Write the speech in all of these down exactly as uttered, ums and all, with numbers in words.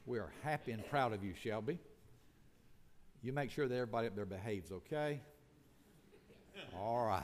We are happy and proud of you, Shelby. You make sure that everybody up there behaves, okay? All right.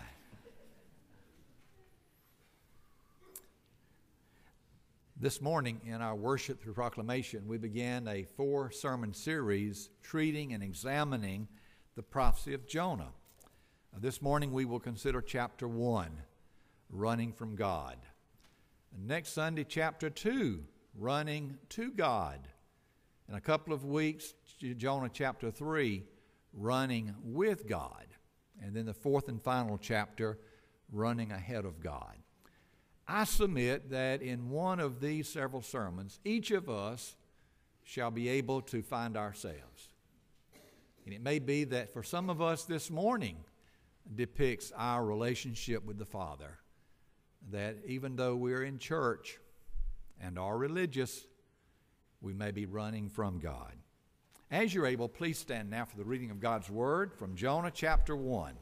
This morning in our worship through proclamation, we began a four-sermon series treating and examining the prophecy of Jonah. Uh, this morning we will consider chapter one, running from God. And next Sunday, chapter two, running to God. In a couple of weeks, Jonah chapter three, running with God. And then the fourth and final chapter, running ahead of God. I submit that in one of these several sermons, each of us shall be able to find ourselves. And it may be that for some of us this morning depicts our relationship with the Father. That even though we're in church and are religious, we may be running from God. As you're able, please stand now for the reading of God's Word from Jonah chapter one.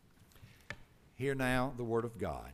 Hear now the Word of God.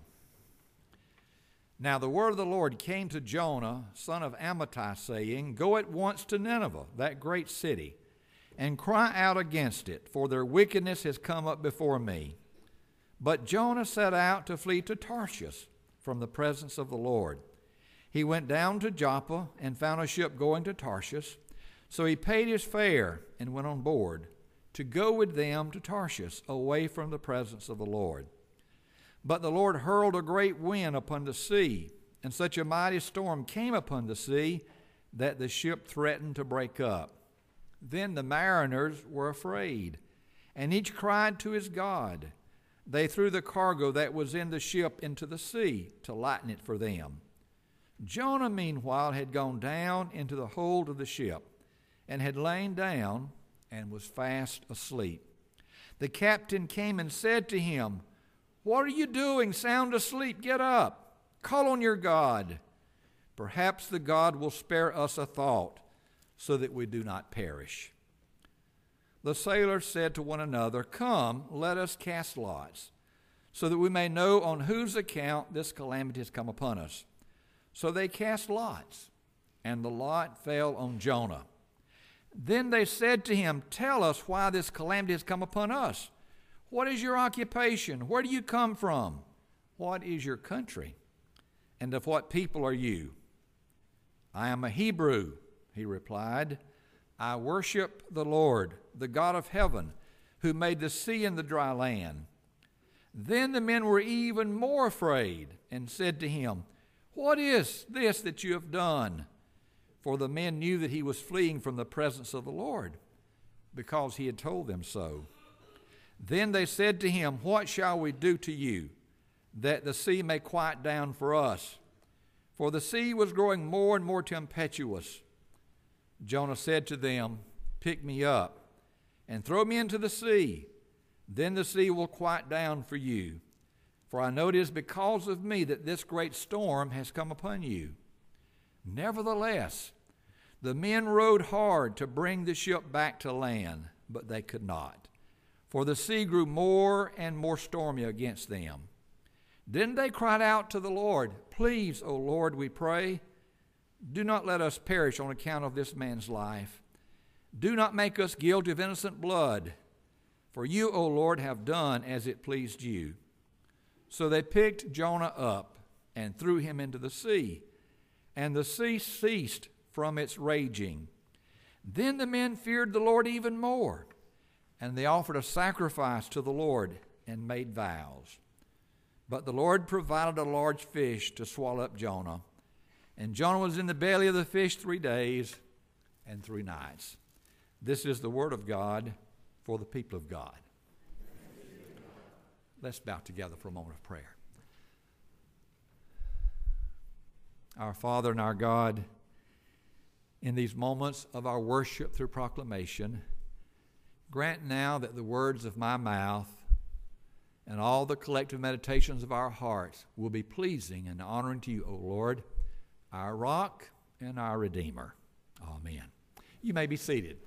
Now the word of the Lord came to Jonah, son of Amittai, saying, Go at once to Nineveh, that great city, and cry out against it, for their wickedness has come up before me. But Jonah set out to flee to Tarshish from the presence of the Lord. He went down to Joppa and found a ship going to Tarshish. So he paid his fare and went on board to go with them to Tarshish, away from the presence of the Lord. But the Lord hurled a great wind upon the sea, and such a mighty storm came upon the sea that the ship threatened to break up. Then the mariners were afraid, and each cried to his God. They threw the cargo that was in the ship into the sea to lighten it for them. Jonah, meanwhile, had gone down into the hold of the ship, and had lain down and was fast asleep. The captain came and said to him, What are you doing, sound asleep? Get up, call on your God. Perhaps the God will spare us a thought, so that we do not perish. The sailors said to one another, Come, let us cast lots, so that we may know on whose account this calamity has come upon us. So they cast lots, and the lot fell on Jonah. Then they said to him, Tell us why this calamity has come upon us. What is your occupation? Where do you come from? What is your country? And of what people are you? I am a Hebrew, he replied. I worship the Lord, the God of heaven, who made the sea and the dry land. Then the men were even more afraid and said to him, What is this that you have done? For the men knew that he was fleeing from the presence of the Lord, because he had told them so. Then they said to him, What shall we do to you, that the sea may quiet down for us? For the sea was growing more and more tempestuous. Jonah said to them, Pick me up and throw me into the sea. Then the sea will quiet down for you. For I know it is because of me that this great storm has come upon you. Nevertheless, the men rowed hard to bring the ship back to land, but they could not. For the sea grew more and more stormy against them. Then they cried out to the Lord, Please, O Lord, we pray, do not let us perish on account of this man's life. Do not make us guilty of innocent blood. For you, O Lord, have done as it pleased you. So they picked Jonah up and threw him into the sea, and the sea ceased from its raging. Then the men feared the Lord even more, and they offered a sacrifice to the Lord and made vows. But the Lord provided a large fish to swallow up Jonah. And Jonah was in the belly of the fish three days and three nights. This is the word of God for the people of God. Let's bow together for a moment of prayer. Our Father and our God, in these moments of our worship through proclamation, grant now that the words of my mouth and all the collective meditations of our hearts will be pleasing and honoring to you, O Lord, our rock and our Redeemer. Amen. You may be seated.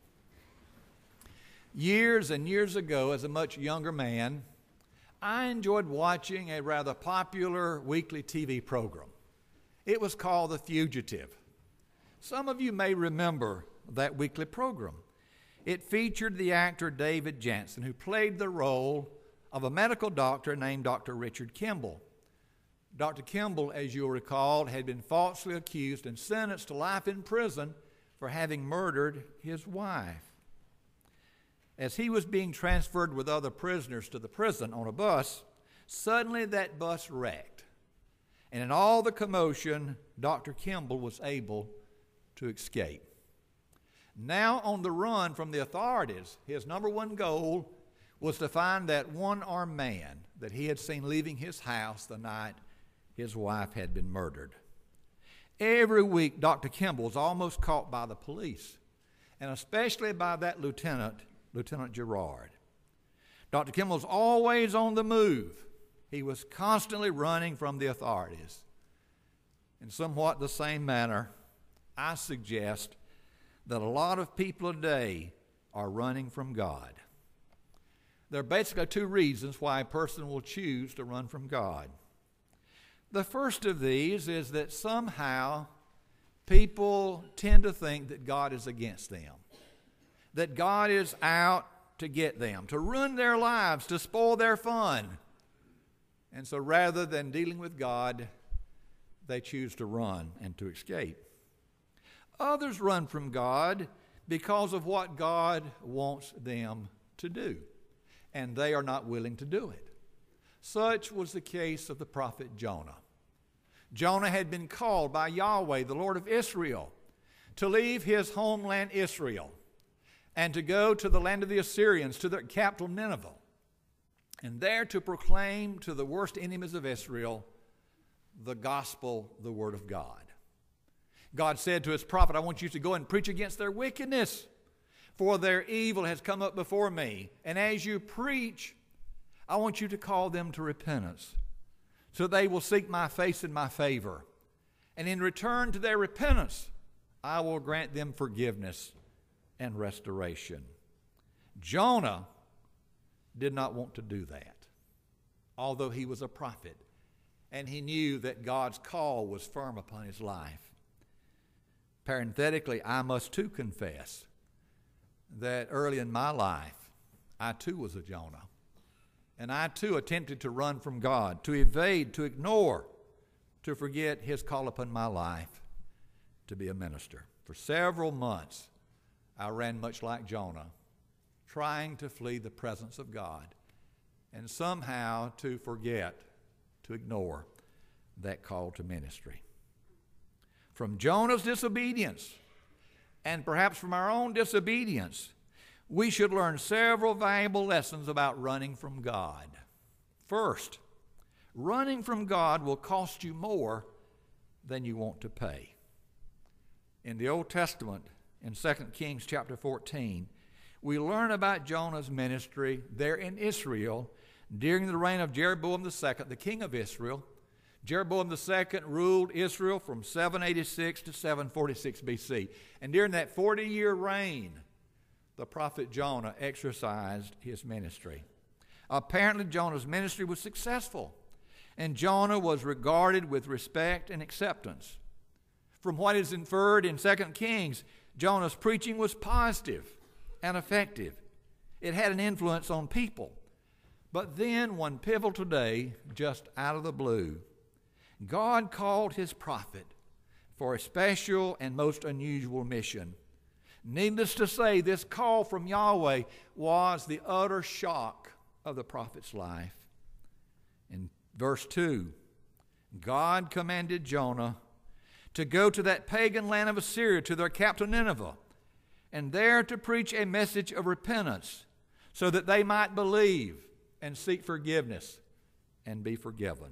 Years and years ago, as a much younger man, I enjoyed watching a rather popular weekly T V program. It was called The Fugitive. Some of you may remember that weekly program. It featured the actor David Jansen, who played the role of a medical doctor named Doctor Richard Kimball. Doctor Kimball, as you'll recall, had been falsely accused and sentenced to life in prison for having murdered his wife. As he was being transferred with other prisoners to the prison on a bus, suddenly that bus wrecked. And in all the commotion, Doctor Kimball was able to escape. Now on the run from the authorities, his number one goal was to find that one-armed man that he had seen leaving his house the night his wife had been murdered. Every week, Doctor Kimball was almost caught by the police, and especially by that lieutenant, Lieutenant Gerard. Doctor Kimball was always on the move. He was constantly running from the authorities. In somewhat the same manner, I suggest that a lot of people today are running from God. There are basically two reasons why a person will choose to run from God. The first of these is that somehow people tend to think that God is against them, that God is out to get them, to ruin their lives, to spoil their fun. And so rather than dealing with God, they choose to run and to escape. Others run from God because of what God wants them to do, and they are not willing to do it. Such was the case of the prophet Jonah. Jonah had been called by Yahweh, the Lord of Israel, to leave his homeland Israel and to go to the land of the Assyrians, to their capital Nineveh, and there to proclaim to the worst enemies of Israel the gospel, the word of God. God said to his prophet, I want you to go and preach against their wickedness, for their evil has come up before me. And as you preach, I want you to call them to repentance, so they will seek my face and my favor. And in return to their repentance, I will grant them forgiveness and restoration. Jonah did not want to do that, although he was a prophet, and he knew that God's call was firm upon his life. Parenthetically, I must too confess that early in my life, I too was a Jonah. And I too attempted to run from God, to evade, to ignore, to forget his call upon my life to be a minister. For several months, I ran much like Jonah, trying to flee the presence of God and somehow to forget, to ignore that call to ministry. From Jonah's disobedience, and perhaps from our own disobedience, we should learn several valuable lessons about running from God. First, running from God will cost you more than you want to pay. In the Old Testament, in Second Kings chapter fourteen, we learn about Jonah's ministry there in Israel during the reign of Jeroboam the Second, the king of Israel. Jeroboam the Second ruled Israel from seven eighty-six to seven forty-six B C. And during that forty-year reign, the prophet Jonah exercised his ministry. Apparently, Jonah's ministry was successful, and Jonah was regarded with respect and acceptance. From what is inferred in Second Kings, Jonah's preaching was positive and effective. It had an influence on people. But then, one pivotal day, just out of the blue, God called his prophet for a special and most unusual mission. Needless to say, this call from Yahweh was the utter shock of the prophet's life. In verse two, God commanded Jonah to go to that pagan land of Assyria, to their capital Nineveh, and there to preach a message of repentance so that they might believe and seek forgiveness and be forgiven.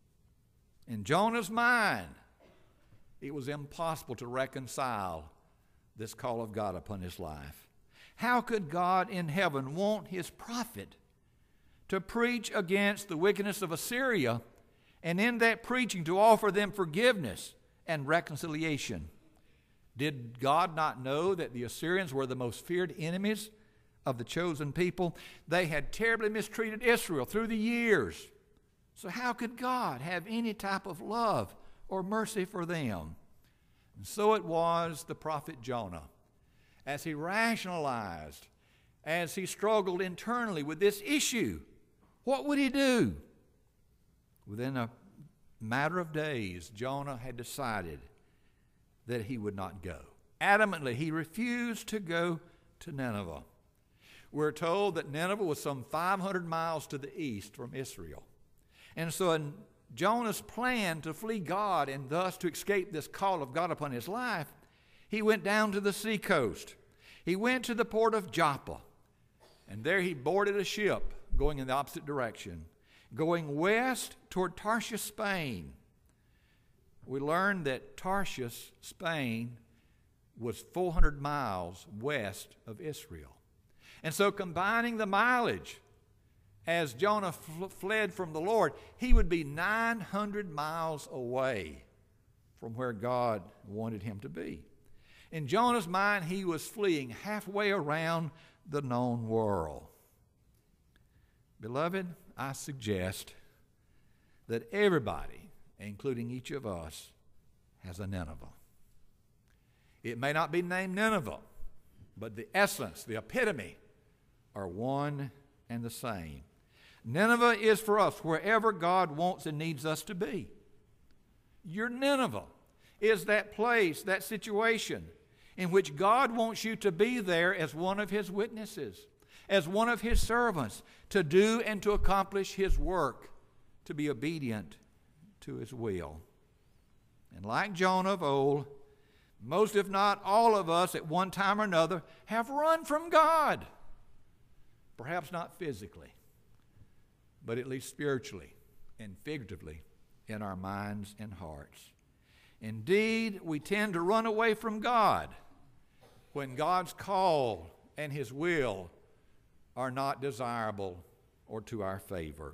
In Jonah's mind, it was impossible to reconcile this call of God upon his life. How could God in heaven want his prophet to preach against the wickedness of Assyria, and in that preaching to offer them forgiveness and reconciliation? Did God not know that the Assyrians were the most feared enemies of the chosen people? They had terribly mistreated Israel through the years. So how could God have any type of love or mercy for them? And so it was the prophet Jonah, as he rationalized, as he struggled internally with this issue. What would he do? Within a matter of days, Jonah had decided that he would not go. Adamantly, he refused to go to Nineveh. We're told that Nineveh was some five hundred miles to the east from Israel. And so in Jonah's plan to flee God and thus to escape this call of God upon his life, he went down to the seacoast. He went to the port of Joppa, and there he boarded a ship going in the opposite direction, going west toward Tarshish, Spain. We learned that Tarshish, Spain, was four hundred miles west of Israel. And so combining the mileage, as Jonah fl- fled from the Lord, he would be nine hundred miles away from where God wanted him to be. In Jonah's mind, he was fleeing halfway around the known world. Beloved, I suggest that everybody, including each of us, has a Nineveh. It may not be named Nineveh, but the essence, the epitome, are one and the same. Nineveh is for us wherever God wants and needs us to be. Your Nineveh is that place, that situation in which God wants you to be there as one of His witnesses, as one of His servants, to do and to accomplish His work, to be obedient to His will. And like Jonah of old, most if not all of us at one time or another have run from God. Perhaps not physically, but at least spiritually and figuratively in our minds and hearts. Indeed, we tend to run away from God when God's call and His will are not desirable or to our favor.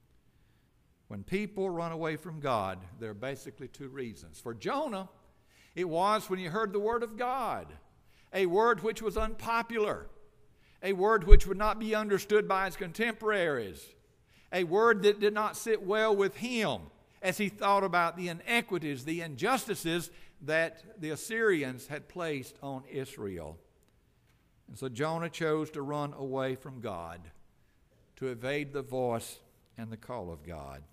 When people run away from God, there are basically two reasons. For Jonah, it was when he heard the word of God, a word which was unpopular, a word which would not be understood by his contemporaries, a word that did not sit well with him as he thought about the inequities, the injustices that the Assyrians had placed on Israel. And so Jonah chose to run away from God, to evade the voice and the call of God.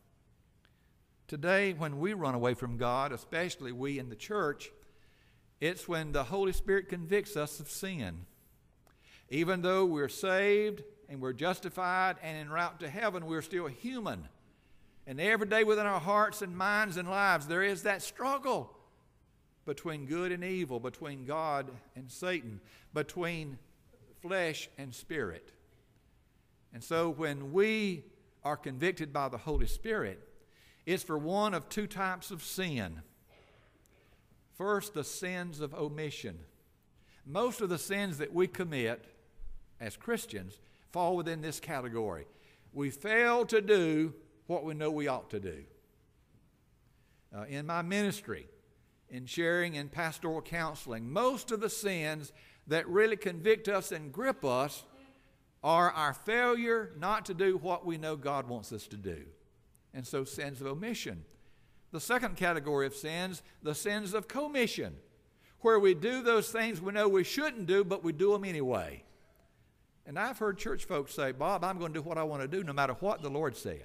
Today, when we run away from God, especially we in the church, it's when the Holy Spirit convicts us of sin. Even though we're saved and we're justified and en route to heaven, we're still human. And every day within our hearts and minds and lives, there is that struggle between good and evil, between God and Satan, between flesh and spirit. And so when we are convicted by the Holy Spirit, it's for one of two types of sin. First, the sins of omission. Most of the sins that we commit as Christians fall within this category. We fail to do what we know we ought to do. Uh, in my ministry, in sharing and pastoral counseling, most of the sins that really convict us and grip us are our failure not to do what we know God wants us to do. And so sins of omission. The second category of sins, the sins of commission, where we do those things we know we shouldn't do, but we do them anyway. And I've heard church folks say, Bob, I'm going to do what I want to do no matter what the Lord says.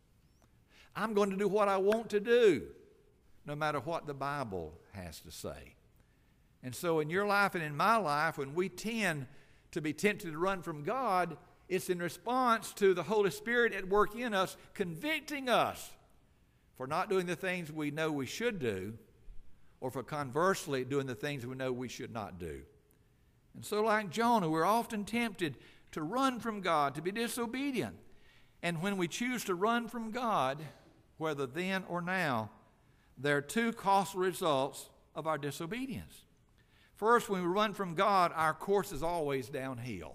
I'm going to do what I want to do no matter what the Bible has to say. And so in your life and in my life, when we tend to be tempted to run from God, it's in response to the Holy Spirit at work in us, convicting us for not doing the things we know we should do, or for conversely doing the things we know we should not do. And so like Jonah, we're often tempted to run from God, to be disobedient. And when we choose to run from God, whether then or now, there are two costly results of our disobedience. First, when we run from God, our course is always downhill.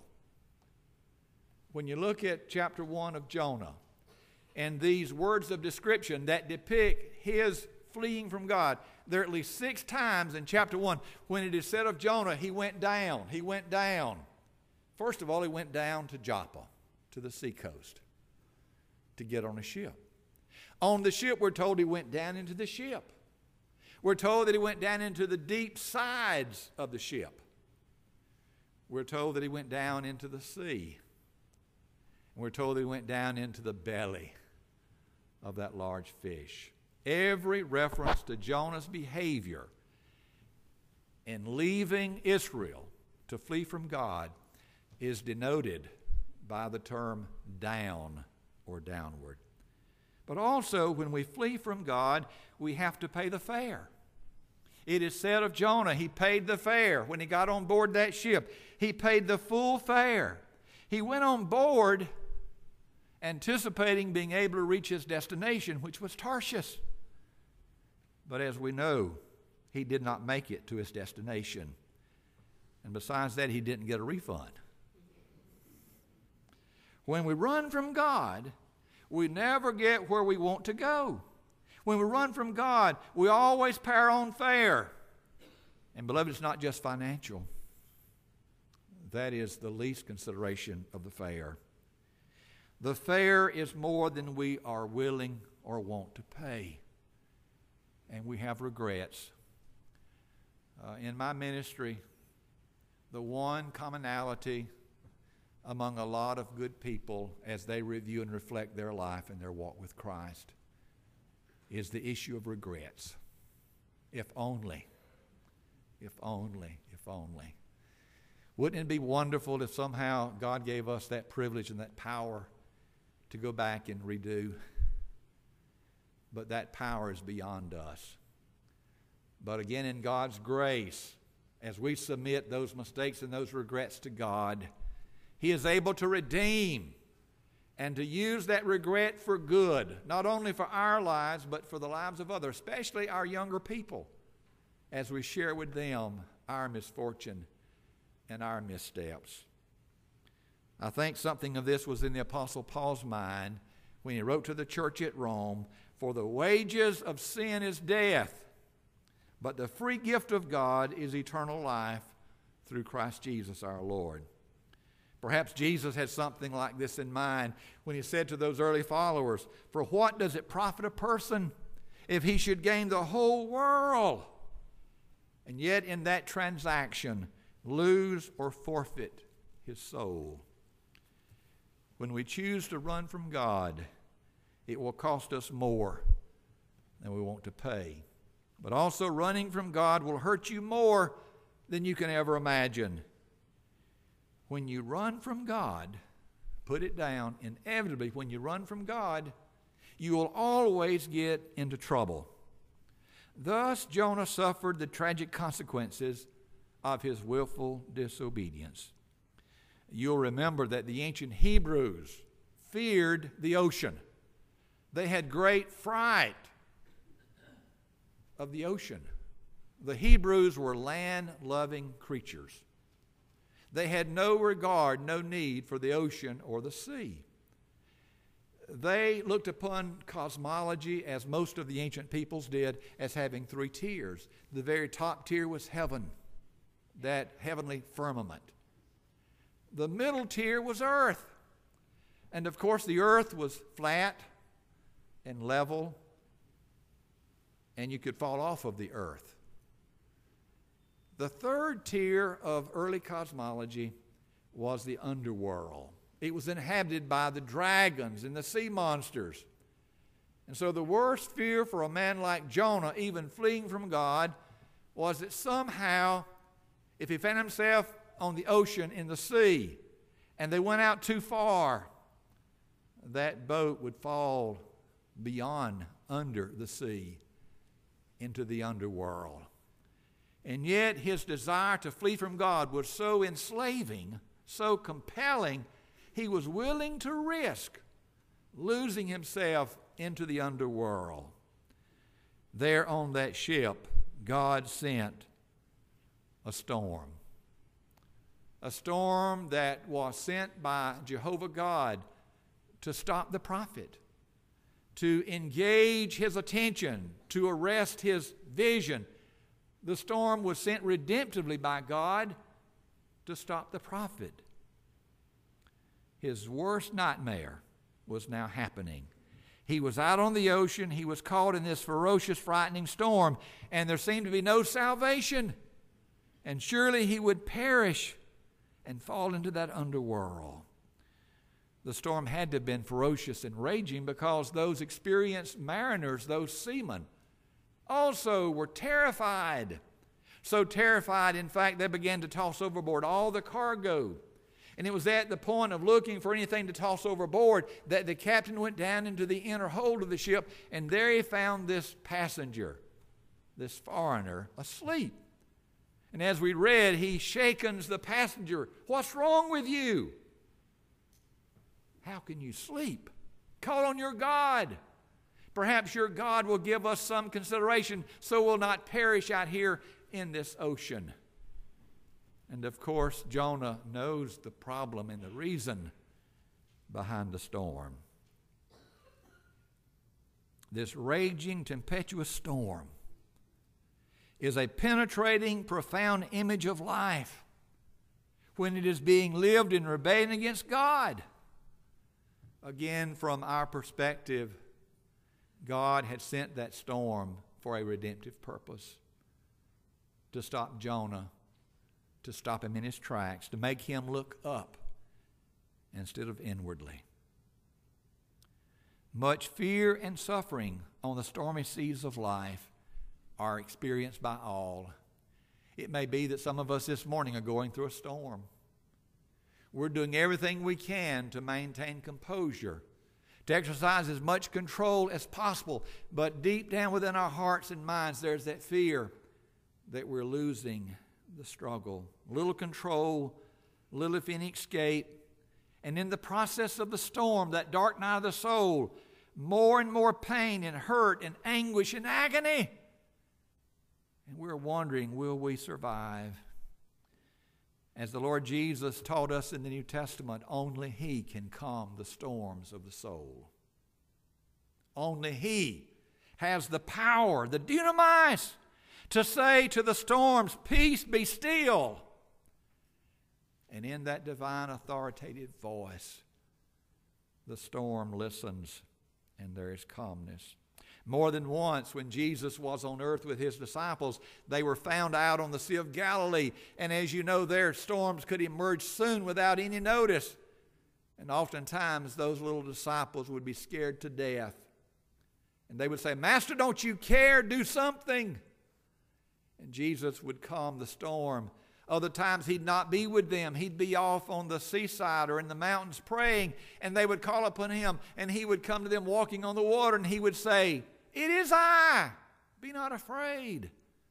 When you look at chapter one of Jonah, and these words of description that depict his fleeing from God, there are at least six times in chapter one when it is said of Jonah, he went down, he went down. First of all, he went down to Joppa, to the seacoast, to get on a ship. On the ship, we're told he went down into the ship. We're told that he went down into the deep sides of the ship. We're told that he went down into the sea. And we're told that he went down into the belly of that large fish. Every reference to Jonah's behavior in leaving Israel to flee from God is denoted by the term down or downward. But also, when we flee from God, we have to pay the fare. It is said of Jonah, he paid the fare. When he got on board that ship, he paid the full fare. He went on board anticipating being able to reach his destination, which was Tarshish. But as we know, he did not make it to his destination. And besides that, he didn't get a refund. When we run from God, we never get where we want to go. When we run from God, we always pay our own fare. And beloved, it's not just financial. That is the least consideration of the fare. The fare is more than we are willing or want to pay. And we have regrets. Uh, in my ministry, the one commonality among a lot of good people as they review and reflect their life and their walk with Christ is the issue of regrets. If only, if only, if only. Wouldn't it be wonderful if somehow God gave us that privilege and that power to go back and redo? But that power is beyond us. But again, in God's grace, as we submit those mistakes and those regrets to God, He is able to redeem and to use that regret for good, not only for our lives, but for the lives of others, especially our younger people, as we share with them our misfortune and our missteps. I think something of this was in the Apostle Paul's mind when he wrote to the church at Rome, "For the wages of sin is death, but the free gift of God is eternal life through Christ Jesus our Lord." Perhaps Jesus had something like this in mind when he said to those early followers, "For what does it profit a person if he should gain the whole world, and yet in that transaction lose or forfeit his soul?" When we choose to run from God, it will cost us more than we want to pay. But also, running from God will hurt you more than you can ever imagine. When you run from God, put it down, inevitably, when you run from God, you will always get into trouble. Thus, Jonah suffered the tragic consequences of his willful disobedience. You'll remember that the ancient Hebrews feared the ocean. They had great fright of the ocean. The Hebrews were land-loving creatures. They had no regard, no need for the ocean or the sea. They looked upon cosmology, as most of the ancient peoples did, as having three tiers. The very top tier was heaven, that heavenly firmament. The middle tier was earth. And of course, the earth was flat and level, and you could fall off of the earth. The third tier of early cosmology was the underworld. It was inhabited by the dragons and the sea monsters. And so the worst fear for a man like Jonah, even fleeing from God, was that somehow, if he found himself on the ocean, in the sea, and they went out too far, that boat would fall beyond, under the sea, into the underworld. And yet his desire to flee from God was so enslaving, so compelling, he was willing to risk losing himself into the underworld. There on that ship, God sent a storm. A storm that was sent by Jehovah God to stop the prophet, to engage his attention, to arrest his vision. The storm was sent redemptively by God to stop the prophet. His worst nightmare was now happening. He was out on the ocean. He was caught in this ferocious, frightening storm, and there seemed to be no salvation. And surely he would perish and fall into that underworld. The storm had to have been ferocious and raging because those experienced mariners, those seamen, also were terrified. So terrified, in fact, they began to toss overboard all the cargo. And it was at the point of looking for anything to toss overboard that the captain went down into the inner hold of the ship, and there he found this passenger, this foreigner, asleep. And as we read, he shakens the passenger. "What's wrong with you? How can you sleep? Call on your God. Perhaps your God will give us some consideration so we'll not perish out here in this ocean." And of course, Jonah knows the problem and the reason behind the storm. This raging, tempestuous storm is a penetrating, profound image of life when it is being lived in rebellion against God. Again, from our perspective, God had sent that storm for a redemptive purpose, to stop Jonah, to stop him in his tracks, to make him look up instead of inwardly. Much fear and suffering on the stormy seas of life are experienced by all. It may be that some of us this morning are going through a storm. We're doing everything we can to maintain composure, to exercise as much control as possible, but deep down within our hearts and minds there's that fear that we're losing the struggle. Little control, little if any escape, and in the process of the storm, that dark night of the soul, more and more pain and hurt and anguish and agony. And we're wondering, will we survive? As the Lord Jesus taught us in the New Testament, only He can calm the storms of the soul. Only He has the power, the dunamis, to say to the storms, "Peace, be still." And in that divine authoritative voice, the storm listens and there is calmness. More than once, when Jesus was on earth with His disciples, they were found out on the Sea of Galilee. And as you know, there storms could emerge soon without any notice. And oftentimes, those little disciples would be scared to death. And they would say, "Master, don't you care? Do something." And Jesus would calm the storm. Other times He'd not be with them. He'd be off on the seaside or in the mountains praying, and they would call upon Him, and He would come to them walking on the water, and He would say, "It is I. Be not afraid."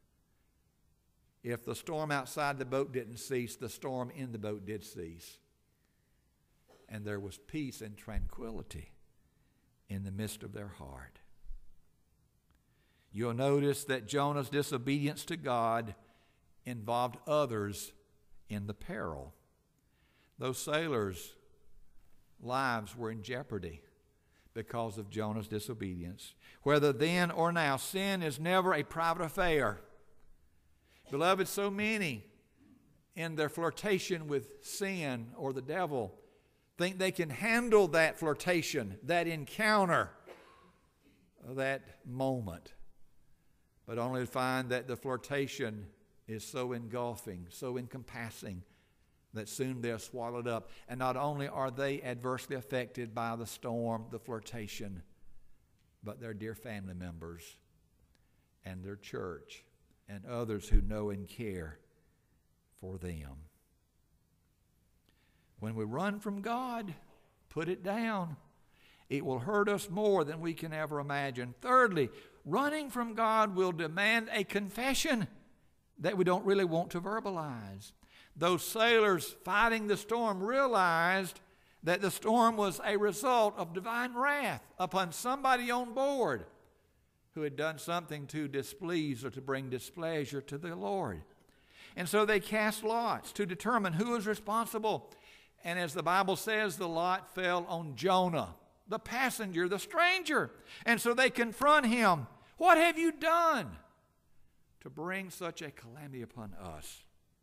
If the storm outside the boat didn't cease, the storm in the boat did cease. And there was peace and tranquility in the midst of their heart. You'll notice that Jonah's disobedience to God involved others in the peril. Those sailors' lives were in jeopardy because of Jonah's disobedience. Whether then or now, sin is never a private affair. Beloved, so many in their flirtation with sin or the devil think they can handle that flirtation, that encounter, that moment, but only to find that the flirtation is so engulfing, so encompassing, that soon they're swallowed up. And not only are they adversely affected by the storm, the flirtation, but their dear family members and their church and others who know and care for them. When we run from God, put it down. It will hurt us more than we can ever imagine. Thirdly, running from God will demand a confession that we don't really want to verbalize. Those sailors fighting the storm realized that the storm was a result of divine wrath upon somebody on board who had done something to displease or to bring displeasure to the Lord. And so they cast lots to determine who was responsible. And as the Bible says, the lot fell on Jonah, the passenger, the stranger. And so they confront him. "What have you done to bring such a calamity upon us?"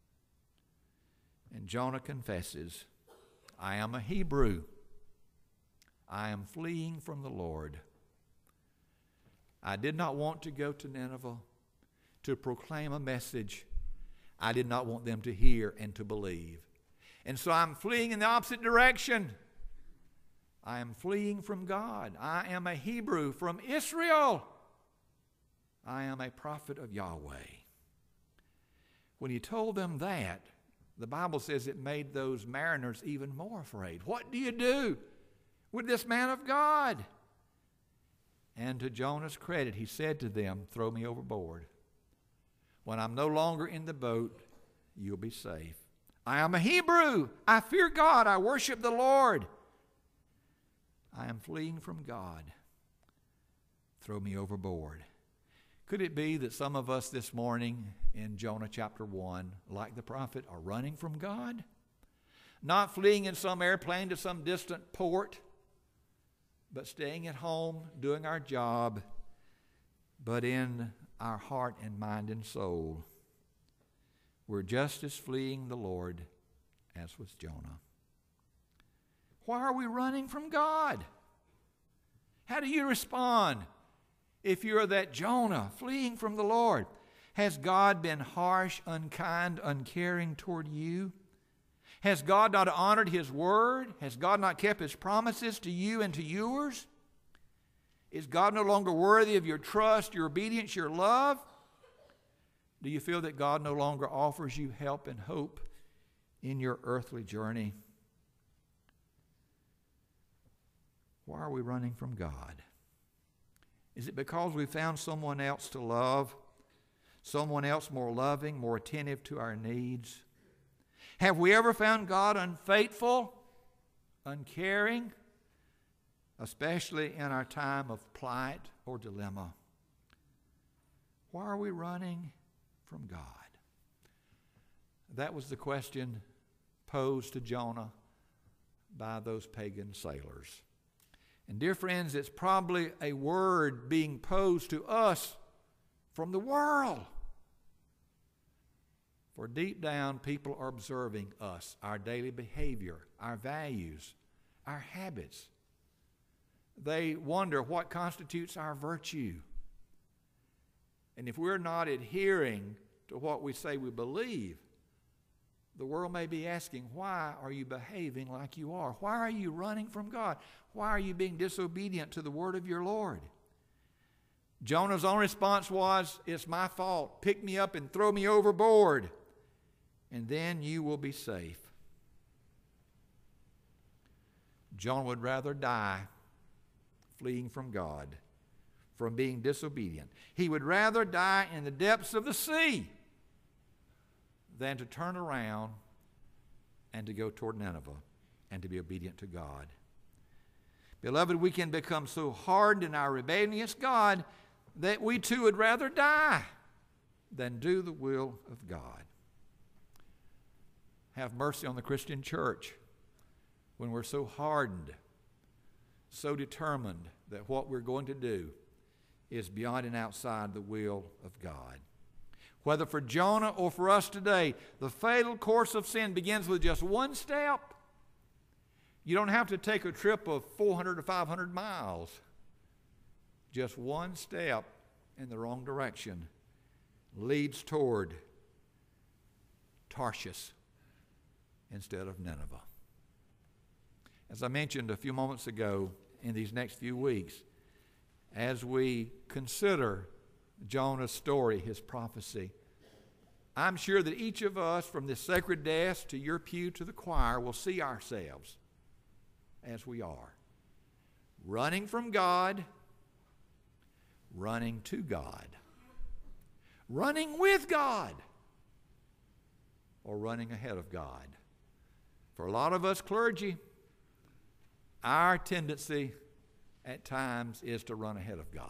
And Jonah confesses, "I am a Hebrew. I am fleeing from the Lord. I did not want to go to Nineveh to proclaim a message I did not want them to hear and to believe. And so I'm fleeing in the opposite direction. I am fleeing from God. I am a Hebrew from Israel. I am a prophet of Yahweh. When he told them that, the Bible says it made those mariners even more afraid. What do you do with this man of God? And to Jonah's credit, he said to them, throw me overboard. When I'm no longer in the boat, you'll be safe. I am a Hebrew. I fear God. I worship the Lord. I am fleeing from God. Throw me overboard. Could it be that some of us this morning in Jonah chapter one, like the prophet, are running from God? Not fleeing in some airplane to some distant port, but staying at home, doing our job, but in our heart and mind and soul, we're just as fleeing the Lord as was Jonah. Why are we running from God? How do you respond if you're that Jonah fleeing from the Lord? Has God been harsh, unkind, uncaring toward you? Has God not honored His word? Has God not kept His promises to you and to yours? Is God no longer worthy of your trust, your obedience, your love? Do you feel that God no longer offers you help and hope in your earthly journey? Why are we running from God? Is it because we found someone else to love? Someone else more loving, more attentive to our needs? Have we ever found God unfaithful, uncaring, especially in our time of plight or dilemma? Why are we running from God? That was the question posed to Jonah by those pagan sailors. And dear friends, it's probably a word being posed to us from the world. For deep down, people are observing us, our daily behavior, our values, our habits. They wonder what constitutes our virtue. And if we're not adhering to what we say we believe, the world may be asking, why are you behaving like you are? Why are you running from God? Why are you being disobedient to the word of your Lord? Jonah's own response was, it's my fault. Pick me up and throw me overboard, and then you will be safe. Jonah would rather die fleeing from God, from being disobedient. He would rather die in the depths of the sea than to turn around and to go toward Nineveh and to be obedient to God. Beloved, we can become so hardened in our rebellion against God that we too would rather die than do the will of God. Have mercy on the Christian church when we're so hardened, so determined that what we're going to do is beyond and outside the will of God. Whether for Jonah or for us today, the fatal course of sin begins with just one step. You don't have to take a trip of four hundred or five hundred miles. Just one step in the wrong direction leads toward Tarshish instead of Nineveh. As I mentioned a few moments ago, in these next few weeks, as we consider Jonah's story, his prophecy, I'm sure that each of us, from this sacred desk to your pew to the choir, will see ourselves as we are, running from God, running to God, running with God, or running ahead of God. For a lot of us clergy, our tendency at times is to run ahead of God,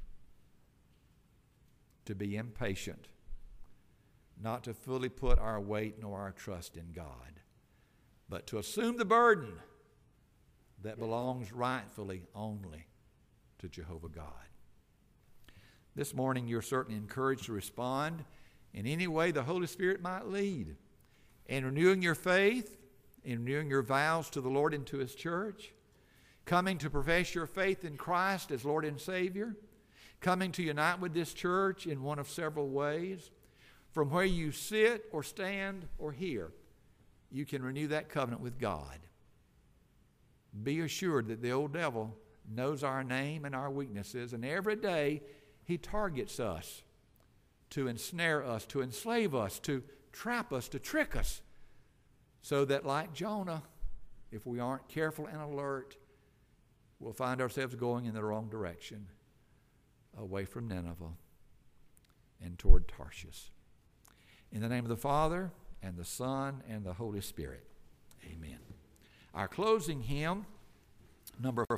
to be impatient, not to fully put our weight nor our trust in God, but to assume the burden that belongs rightfully only to Jehovah God. This morning, you're certainly encouraged to respond in any way the Holy Spirit might lead, in renewing your faith, in renewing your vows to the Lord and to His church, coming to profess your faith in Christ as Lord and Savior, coming to unite with this church in one of several ways. From where you sit or stand or hear, you can renew that covenant with God. Be assured that the old devil knows our name and our weaknesses, and every day he targets us to ensnare us, to enslave us, to trap us, to trick us, so that like Jonah, if we aren't careful and alert, we'll find ourselves going in the wrong direction, away from Nineveh and toward Tarshish. In the name of the Father, and the Son, and the Holy Spirit. Amen. Our closing hymn, number